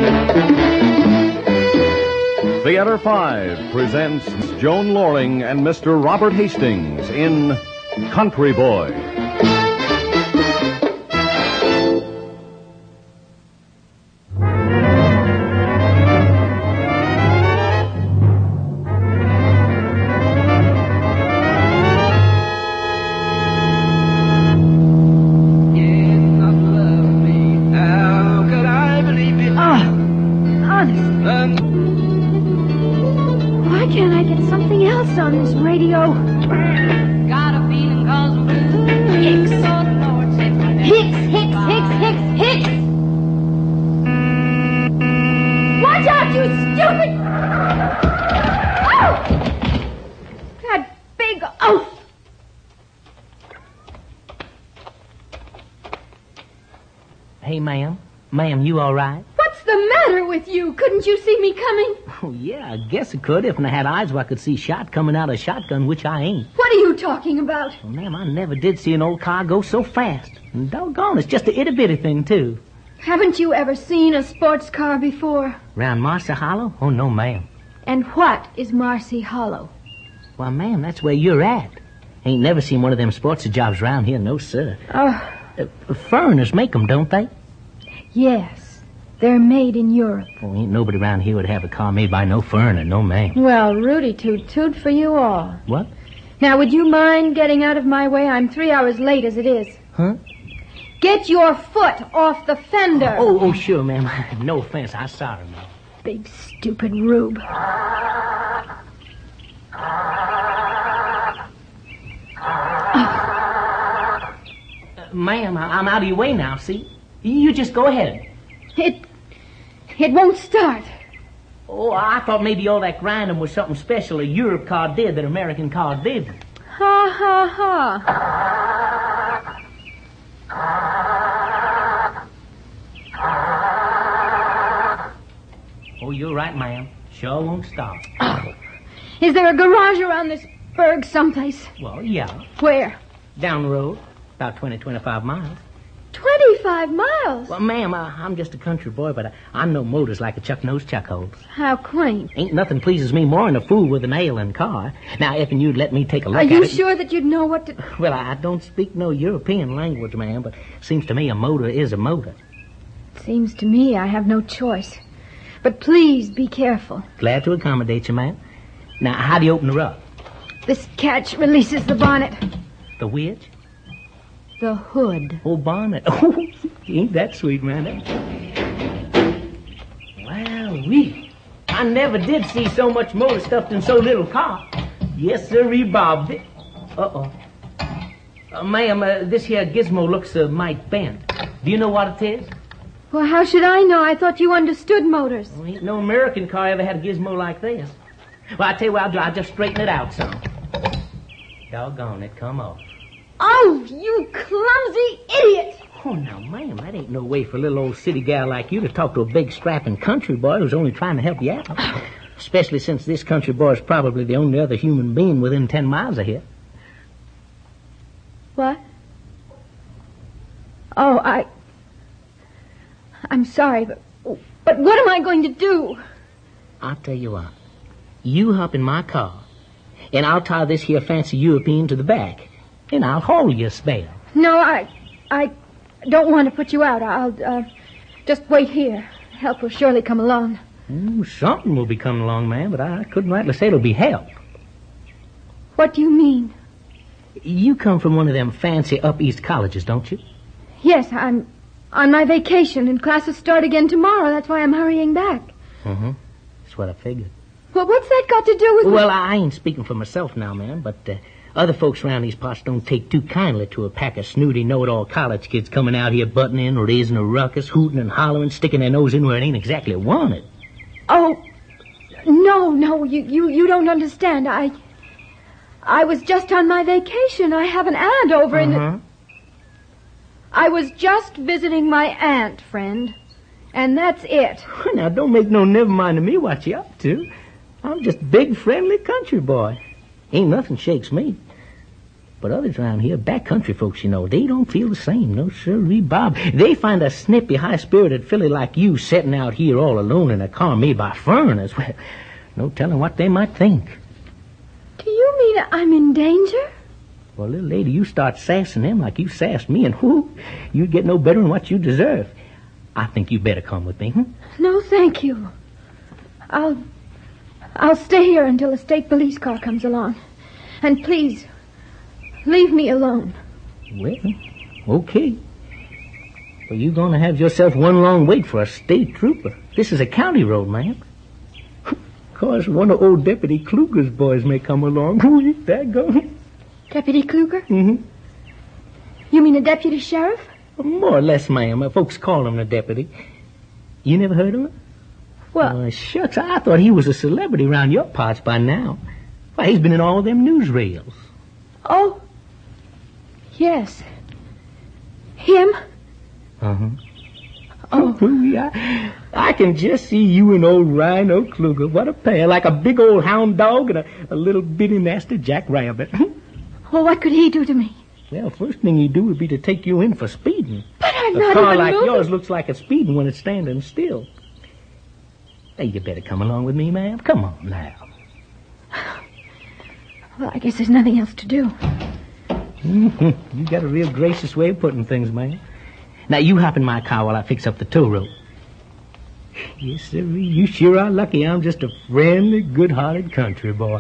Theater 5 presents Joan Loring and Mr. Robert Hastings in Country Boy. Hey, ma'am. Ma'am, you all right? What's the matter with you? Couldn't you see me coming? Oh, yeah, I guess I could if I had eyes where I could see shot coming out of a shotgun, which I ain't. What are you talking about? Well, ma'am, I never did see an old car go so fast. And doggone, it's just a itty-bitty thing, too. Haven't you ever seen a sports car before? Round Marcy Hollow? Oh, no, ma'am. And what is Marcy Hollow? Why, ma'am, that's where you're at. Ain't never seen one of them sports jobs around here, no, sir. Oh. Foreigners make 'em, don't they? Yes. They're made in Europe. Well, ain't nobody around here would have a car made by no foreigner, no, ma'am. Well, Rudy toot for you all. What? Now, would you mind getting out of my way? I'm 3 hours late as it is. Huh? Get your foot off the fender. Oh, sure, ma'am. No offense. I'm sorry, ma'am. Big stupid rube. Ma'am, I'm out of your way now, see? You just go ahead. It won't start. Oh, I thought maybe all that grinding was something special a Europe car did that American car didn't. Ha, ha, ha. Oh, you're right, ma'am. Sure won't stop. Is there a garage around this burg someplace? Well, yeah. Where? Down the road. About 25 miles. 25 miles? Well, ma'am, I'm just a country boy, but I know motors like a chuck-nosed chuckholes. How quaint. Ain't nothing pleases me more than a fool with an ailing car. Now, if you'd let me take a look at it... Are you sure that you'd know what to... Well, I don't speak no European language, ma'am, but seems to me a motor is a motor. Seems to me I have no choice. But please be careful. Glad to accommodate you, ma'am. Now, how do you open her up? This catch releases the bonnet. The which? The hood. Oh, bonnet. Oh, ain't that sweet, man? Well, I never did see so much motor stuffed in so little car. Yes, sir, Bob. Uh-oh. Ma'am, this here gizmo looks might bent. Do you know what it is? Well, how should I know? I thought you understood motors. Well, ain't no American car ever had a gizmo like this. Well, I tell you what, I'll just straighten it out some. Doggone it, come off. Oh, you clumsy idiot! Oh, now, ma'am, that ain't no way for a little old city gal like you to talk to a big, strapping country boy who's only trying to help you out. Especially since this country boy is probably the only other human being within 10 miles of here. What? Oh, I'm sorry, but what am I going to do? I'll tell you what. You hop in my car, and I'll tie this here fancy European to the back. And I'll hold you a spell. No, I don't want to put you out. I'll just wait here. Help will surely come along. Something will be coming along, ma'am, but I couldn't rightly say it'll be help. What do you mean? You come from one of them fancy up east colleges, don't you? Yes, I'm on my vacation, and classes start again tomorrow. That's why I'm hurrying back. Mm-hmm. That's what I figured. Well, what's that got to do with... Well, I ain't speaking for myself now, ma'am, but... Other folks around these parts don't take too kindly to a pack of snooty, know-it-all college kids coming out here butting in, raising a ruckus, hooting and hollering, sticking their nose in where it ain't exactly wanted. Oh, no, you don't understand. I was just on my vacation. I have an aunt over in the... I was just visiting my aunt, friend. And that's it. Now, don't make no never mind to me what you up to. I'm just a big, friendly country boy. Ain't nothing shakes me. But others around here, backcountry folks, you know, they don't feel the same. No, sirree, Bob. They find a snippy, high-spirited filly like you sitting out here all alone in a car made by foreigners. Well, no telling what they might think. Do you mean I'm in danger? Well, little lady, you start sassing them like you sassed me, and whoo, you get no better than what you deserve. I think you better come with me, No, thank you. I'll stay here until a state police car comes along. And please, leave me alone. Well, okay. Well, you're going to have yourself one long wait for a state trooper. This is a county road, ma'am. Of course, one of old Deputy Kluger's boys may come along. Daggone. Deputy Kluger? Mm-hmm. You mean a deputy sheriff? More or less, ma'am. Folks call him a deputy. You never heard of him? Well, Shucks, I thought he was a celebrity around your parts by now. Why, he's been in all them newsreels. Oh, yes. Him? Uh-huh. Oh. I can just see you and old Rhino Kluger. What a pair. Like a big old hound dog and a little bitty nasty jackrabbit. Well, what could he do to me? Well, first thing he'd do would be to take you in for speeding. But I'm a not car even like moving. yours looks like it's speeding when it's standing still. Hey, you better come along with me, ma'am. Come on now. Well, I guess there's nothing else to do. You got a real gracious way of putting things, ma'am. Now, you hop in my car while I fix up the tow rope. Yes, sir. You sure are lucky. I'm just a friendly, good-hearted country boy.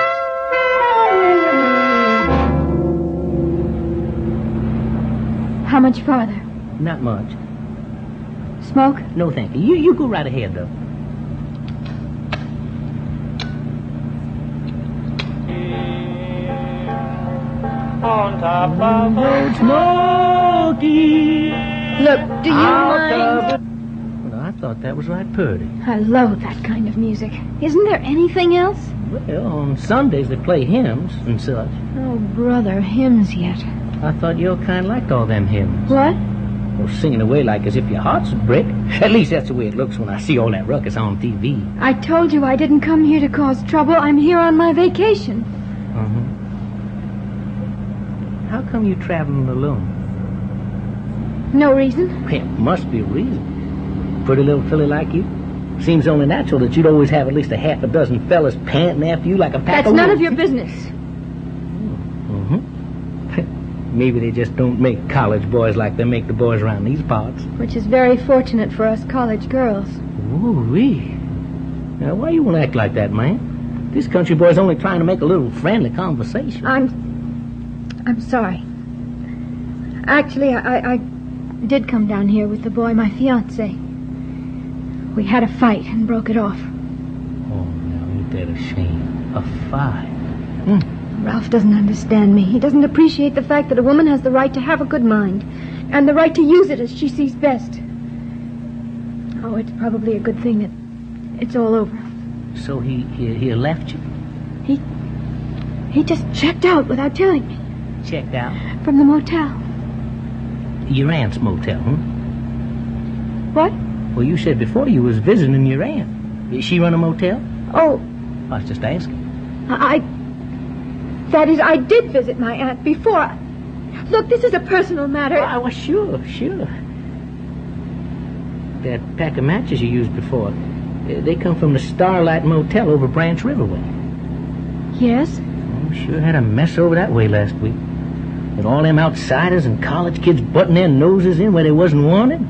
How much farther? Not much. Smoke? No, thank you. You go right ahead, though. On top of Road Smoky. Look, do you mind? Well, I thought that was right purty. I loathe that kind of music. Isn't there anything else? Well, on Sundays they play hymns and such. Oh, brother, hymns yet. I thought you kind of liked all them hymns. What? Well, singing away like as if your heart's a brick. At least that's the way it looks when I see all that ruckus on TV. I told you I didn't come here to cause trouble. I'm here on my vacation. Uh-huh. How come you traveling alone? No reason. Well, must be a reason. Pretty little filly like you. Seems only natural that you'd always have at least a half a dozen fellas panting after you like a pack That's of none of wolves. your business. Maybe they just don't make college boys like they make the boys around these parts. Which is very fortunate for us college girls. Ooh-wee. Now, why you want to act like that, man? This country boy's only trying to make a little friendly conversation. I'm sorry. Actually, I did come down here with the boy, my fiancé. We had a fight and broke it off. Oh, now, ain't that a shame? A fight. Ralph doesn't understand me. He doesn't appreciate the fact that a woman has the right to have a good mind and the right to use it as she sees best. Oh, it's probably a good thing that it's all over. So he left you? He just checked out without telling me. Checked out? From the motel. Your aunt's motel, What? Well, you said before you was visiting your aunt. Did she run a motel? Oh, I was just asking. That is, I did visit my aunt before. Look, this is a personal matter. Well, sure. That pack of matches you used before, they come from the Starlight Motel over Branch Riverway. Yes? Oh, sure had a mess over that way last week. With all them outsiders and college kids butting their noses in where they wasn't wanted.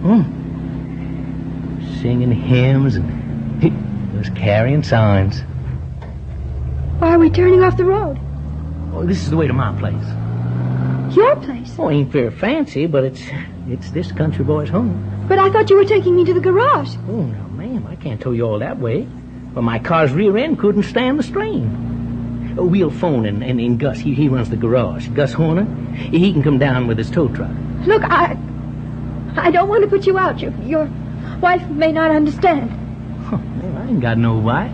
Singing hymns and was carrying signs. Why are we turning off the road? Oh, this is the way to my place. Your place? Oh, ain't very fancy, but it's this country boy's home. But I thought you were taking me to the garage. Oh, no, ma'am, I can't tow you all that way. But my car's rear end couldn't stand the strain. Oh, we'll phone and Gus, he runs the garage. Gus Horner, he can come down with his tow truck. Look, I don't want to put you out. Your wife may not understand. Well, I ain't got no wife.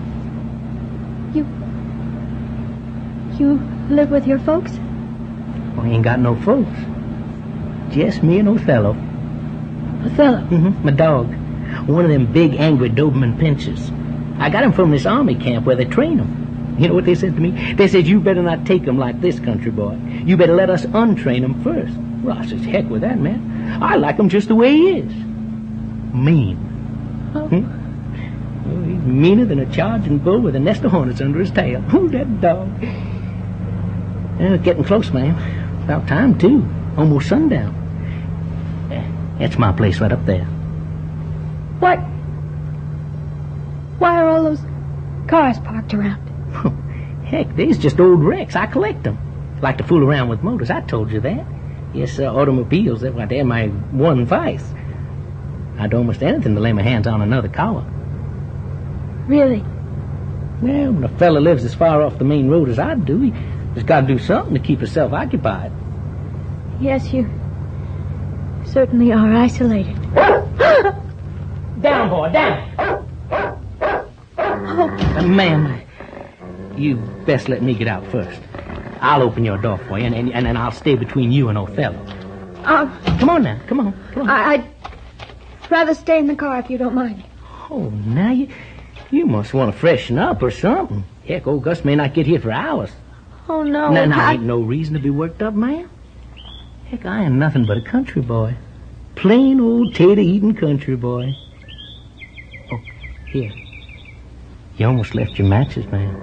You live with your folks? Well, I ain't got no folks. Just me and Othello. Othello? My dog. One of them big, angry Doberman pinchers. I got him from this army camp where they train them. You know what they said to me? They said, you better not take him like this, country boy. You better let us untrain him first. Well, I says, heck with that, man. I like him just the way he is. Mean. Well, he's meaner than a charging bull with a nest of hornets under his tail. Oh, that dog. Getting close, ma'am. About time, too. Almost sundown. That's my place right up there. What? Why are all those cars parked around? Heck, these just old wrecks. I collect them. Like to fool around with motors. I told you that. Yes, automobiles, they're my one vice. I'd do almost anything to lay my hands on another car. Really? Well, when a fella lives as far off the main road as I do, he's got to do something to keep himself occupied. Yes, you certainly are isolated. Down, boy, down. Ma'am, you best let me get out first. I'll open your door for you, and then I'll stay between you and Othello. Come on now, come on. I'd rather stay in the car if you don't mind. Oh, now you must want to freshen up or something. Heck, old Gus may not get here for hours. Oh, no. Now, ain't no reason to be worked up, ma'am. Heck, I am nothing but a country boy. Plain old tater-eating country boy. Oh, here. You almost left your matches, ma'am.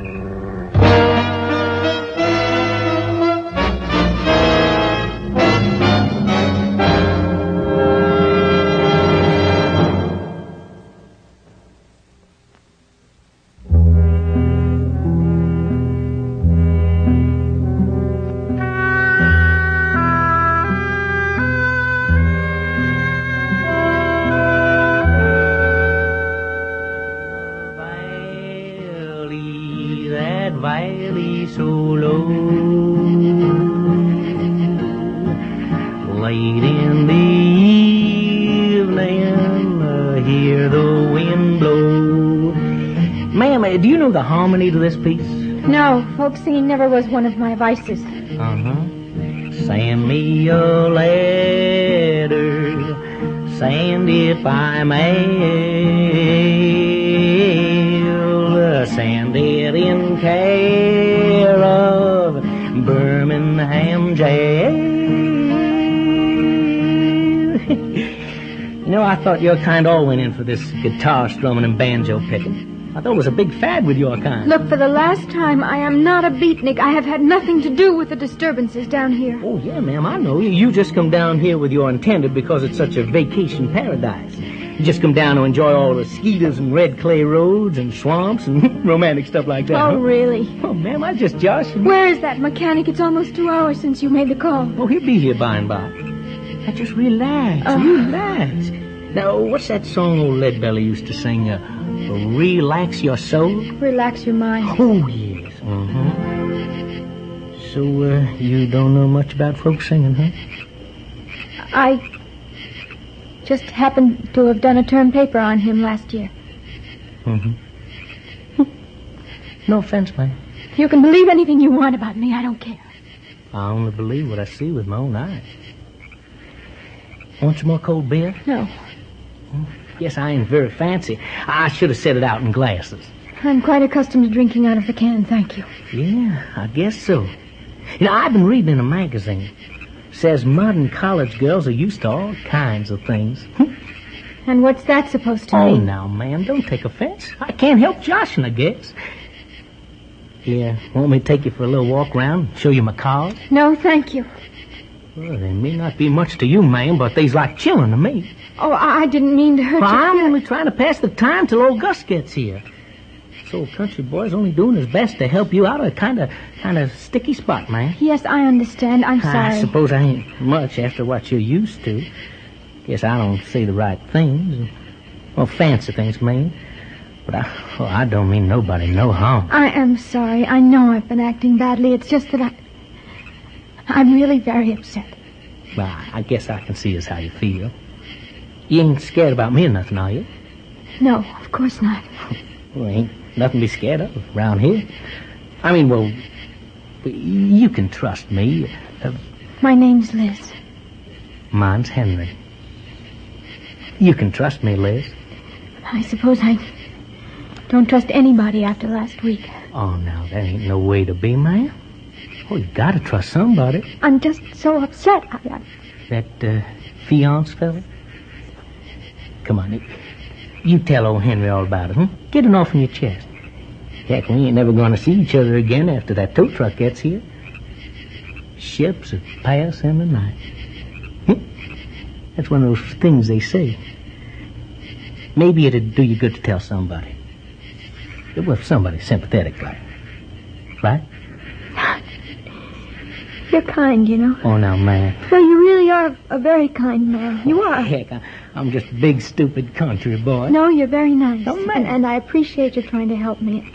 Valley so low, late in the evening, hear the wind blow. Ma'am, do you know the harmony to this piece? No, folk singing never was one of my vices. Send me a letter, send it by mail, send it in care of Birmingham jail. You know, I thought your kind all went in for this guitar strumming and banjo picking. I thought it was a big fad with your kind. Look, for the last time, I am not a beatnik. I have had nothing to do with the disturbances down here. Oh, yeah, ma'am, I know. You just come down here with your intended because it's such a vacation paradise. You just come down to enjoy all the skeeters and red clay roads and swamps and romantic stuff like that. Oh, really? Oh, ma'am, I just josh. Where is that mechanic? It's almost 2 hours since you made the call. Oh, he'll be here by and by. Now, just relax, relax. Now, what's that song old Leadbelly used to sing? Relax your soul? Relax your mind. Oh, yes. So, you don't know much about folk singing, huh? I just happened to have done a term paper on him last year. No offense, ma'am. You can believe anything you want about me. I don't care. I only believe what I see with my own eyes. Want some more cold beer? No. Yes, I ain't very fancy. I should have set it out in glasses. I'm quite accustomed to drinking out of the can, thank you. Yeah, I guess so. You know, I've been reading in a magazine. Says modern college girls are used to all kinds of things. And what's that supposed to mean? Oh, mean? now, ma'am, don't take offense. I can't help joshing, I guess. Yeah, want me to take you for a little walk around, show you my car? No, thank you. Well, they may not be much to you, ma'am, but they's like chillin' to me. Oh, I didn't mean to hurt Well, you. I'm only trying to pass the time till old Gus gets here. This old country boy's only doing his best to help you out of a kind of sticky spot, man. Yes, I understand. I'm sorry. I suppose I ain't much after what you're used to. Guess I don't say the right things. Well, fancy things, man. But I don't mean nobody no harm. I am sorry. I know I've been acting badly. It's just that I'm really very upset. Well, I guess I can see as how you feel. You ain't scared about me or nothing, are you? No, of course not. Well, ain't nothing to be scared of around here. I mean, well, you can trust me. My name's Liz. Mine's Henry. You can trust me, Liz. I suppose I don't trust anybody after last week. Oh, now, that ain't no way to be, man. Oh, you gotta trust somebody. I'm just so upset. That, fiancé fella? Come on, you tell old Henry all about it, Get it off in your chest. Heck, we ain't never gonna see each other again after that tow truck gets here. Ships that pass in the night. That's one of those things they say. Maybe it'd do you good to tell somebody. Well, somebody sympathetic like. Right? You're kind, you know. Oh, now, man. Well, you really are a very kind man. You are. Heck, I'm just a big, stupid country boy. No, you're very nice. Oh, man. And I appreciate you trying to help me.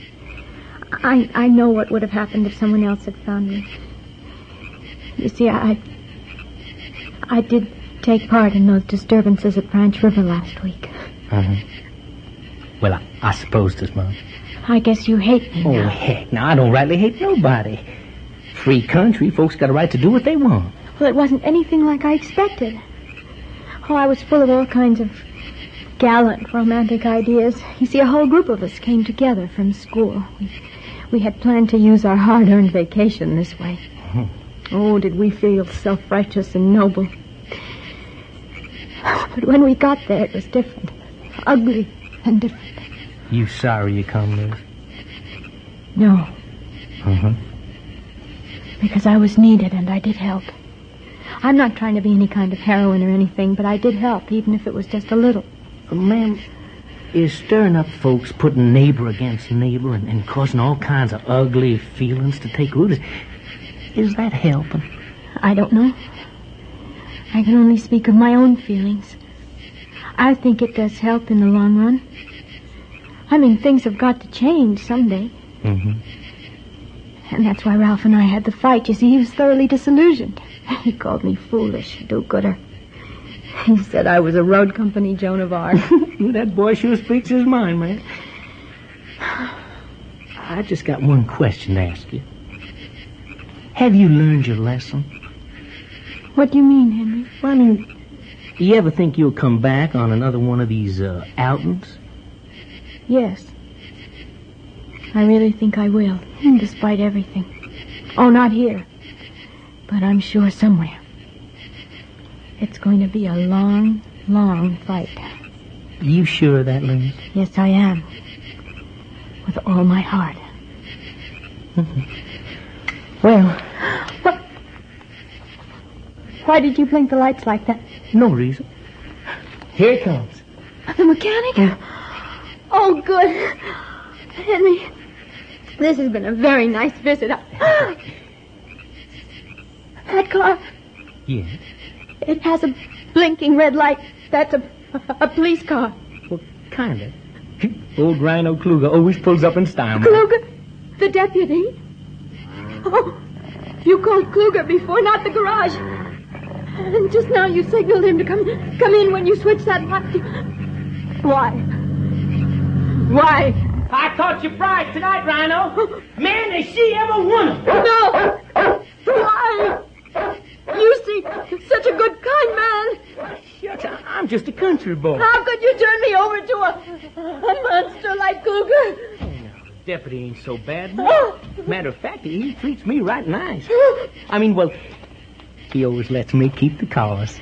I know what would have happened if someone else had found me. You see, I did take part in those disturbances at Branch River last week. Uh-huh. Well, I suppose this, Mom. I guess you hate me now. Oh, heck, now, I don't rightly hate nobody. Free country, folks got a right to do what they want. Well, it wasn't anything like I expected. Oh, I was full of all kinds of gallant, romantic ideas. You see, a whole group of us came together from school. We had planned to use our hard-earned vacation this way. Oh, did we feel self-righteous and noble. But when we got there, it was different. Ugly and different. You sorry you come, Liz? No. Uh-huh. Because I was needed and I did help. I'm not trying to be any kind of heroine or anything, but I did help, even if it was just a little. Ma'am, is stirring up folks, putting neighbor against neighbor and causing all kinds of ugly feelings to take root, is that helping? I don't know. I can only speak of my own feelings. I think it does help in the long run. I mean, things have got to change someday. Mm-hmm. And that's why Ralph and I had the fight. You see, he was thoroughly disillusioned. He called me foolish, do-gooder. He said I was a road company Joan of Arc. That boy sure speaks his mind, man. I just got one question to ask you. Have you learned your lesson? What do you mean, Henry? Well, I mean, do you ever think you'll come back on another one of these outings? Yes. I really think I will, despite everything. Oh, not here. But I'm sure somewhere. It's going to be a long, long fight. You sure of that, Liz? Yes, I am. With all my heart. Mm-hmm. Well... What? Why did you blink the lights like that? No reason. Here it comes. The mechanic? Oh, good. Henry, this has been a very nice visit. That car? Yes? It has a blinking red light. That's a police car. Well, kind of. Old Rhino Kluger always pulls up in style. Kluger? The deputy? Oh, you called Kluger before, not the garage. And just now you signaled him to come in when you switched that light. Why? Why? I caught your bride tonight, Rhino. Man, has she ever won 'em. No! Why? You seem such a good, kind man. Shucks, I'm just a country boy. How could you turn me over to a monster like Kluger? Deputy ain't so bad. Matter of fact, he treats me right nice. I mean, well, he always lets me keep the cars.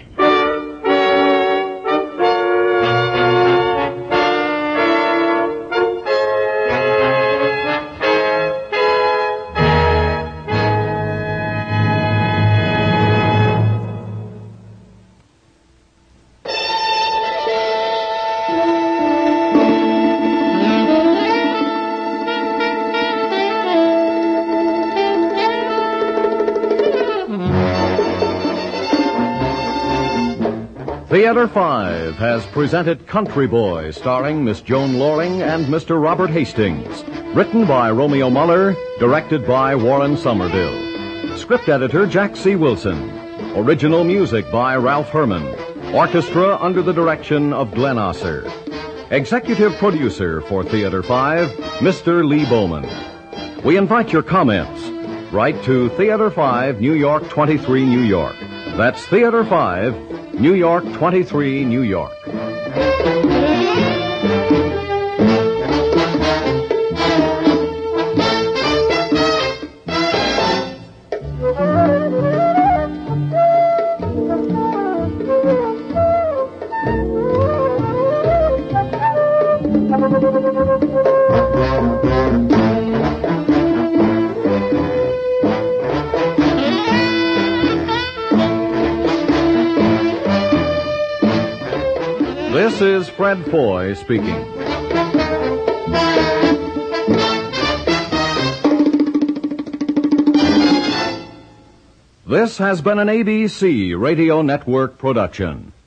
Theater 5 has presented Country Boy, starring Miss Joan Loring and Mr. Robert Hastings. Written by Romeo Muller, directed by Warren Somerville. Script editor Jack C. Wilson. Original music by Ralph Herman. Orchestra under the direction of Glenn Osser. Executive producer for Theater 5, Mr. Lee Bowman. We invite your comments. Write to Theater 5, New York 23, New York. That's Theater 5, New York 23, New York. This is Fred Foy speaking. This has been an ABC Radio Network production.